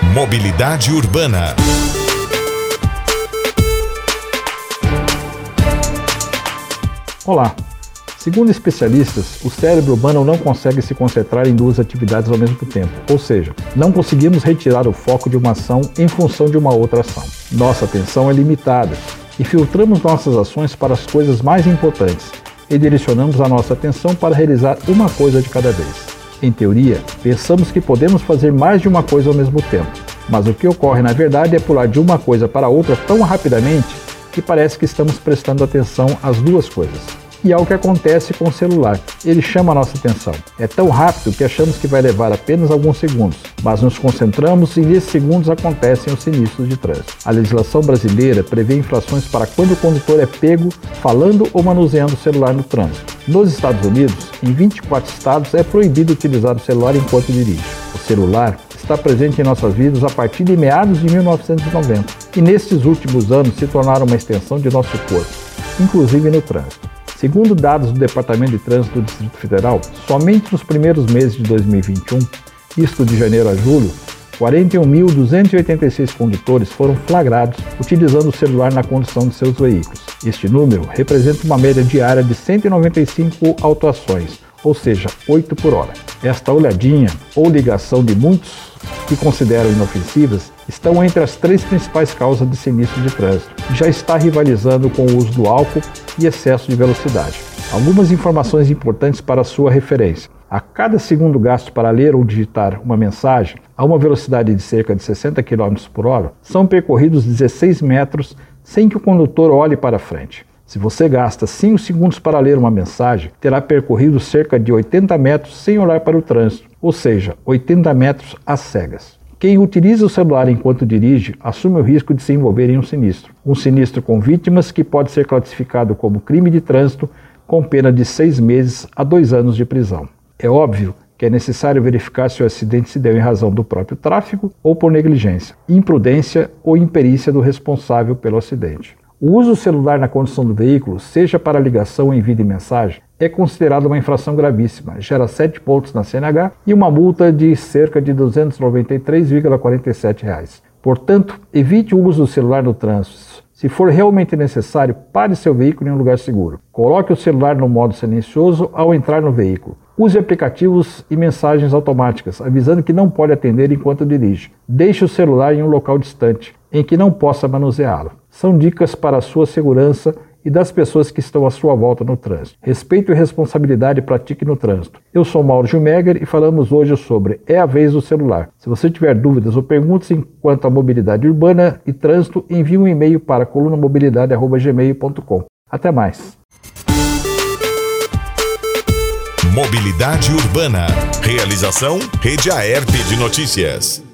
Mobilidade Urbana. Olá! Segundo especialistas, o cérebro humano não consegue se concentrar em duas atividades ao mesmo tempo, ou seja, não conseguimos retirar o foco de uma ação em função de uma outra ação. Nossa atenção é limitada e filtramos nossas ações para as coisas mais importantes e direcionamos a nossa atenção para realizar uma coisa de cada vez. Em teoria, pensamos que podemos fazer mais de uma coisa ao mesmo tempo, mas o que ocorre na verdade é pular de uma coisa para outra tão rapidamente que parece que estamos prestando atenção às duas coisas. E é o que acontece com o celular. Ele chama a nossa atenção. É tão rápido que achamos que vai levar apenas alguns segundos, mas nos concentramos e nesses segundos acontecem os sinistros de trânsito. A legislação brasileira prevê infrações para quando o condutor é pego falando ou manuseando o celular no trânsito. Nos Estados Unidos, em 24 estados, é proibido utilizar o celular enquanto dirige. O celular está presente em nossas vidas a partir de meados de 1990 e nestes últimos anos se tornaram uma extensão de nosso corpo, inclusive no trânsito. Segundo dados do Departamento de Trânsito do Distrito Federal, somente nos primeiros meses de 2021, isto de janeiro a julho, 41.286 condutores foram flagrados utilizando o celular na condução de seus veículos. Este número representa uma média diária de 195 autuações, ou seja, 8 por hora. Esta olhadinha ou ligação de muitos que consideram inofensivas estão entre as três principais causas de sinistro de trânsito. Já está rivalizando com o uso do álcool e excesso de velocidade. Algumas informações importantes para a sua referência. A cada segundo gasto para ler ou digitar uma mensagem a uma velocidade de cerca de 60 km por hora, são percorridos 16 metros sem que o condutor olhe para frente. Se você gasta 5 segundos para ler uma mensagem, terá percorrido cerca de 80 metros sem olhar para o trânsito, ou seja, 80 metros às cegas. Quem utiliza o celular enquanto dirige assume o risco de se envolver em um sinistro com vítimas que pode ser classificado como crime de trânsito com pena de 6 meses a 2 anos de prisão. É óbvio que é necessário verificar se o acidente se deu em razão do próprio tráfego ou por negligência, imprudência ou imperícia do responsável pelo acidente. O uso do celular na condução do veículo, seja para ligação ou envio de mensagem, é considerado uma infração gravíssima, gera 7 pontos na CNH e uma multa de cerca de R$ 293,47. Portanto, evite o uso do celular no trânsito. Se for realmente necessário, pare seu veículo em um lugar seguro. Coloque o celular no modo silencioso ao entrar no veículo. Use aplicativos e mensagens automáticas, avisando que não pode atender enquanto dirige. Deixe o celular em um local distante, em que não possa manuseá-lo. São dicas para a sua segurança e das pessoas que estão à sua volta no trânsito. Respeito e responsabilidade pratique no trânsito. Eu sou Mauro Gilmeger e falamos hoje sobre É a Vez do Celular. Se você tiver dúvidas ou perguntas quanto à mobilidade urbana e trânsito, envie um e-mail para colunamobilidade@gmail.com. Até mais. Mobilidade Urbana. Realização Rede Aerp de Notícias.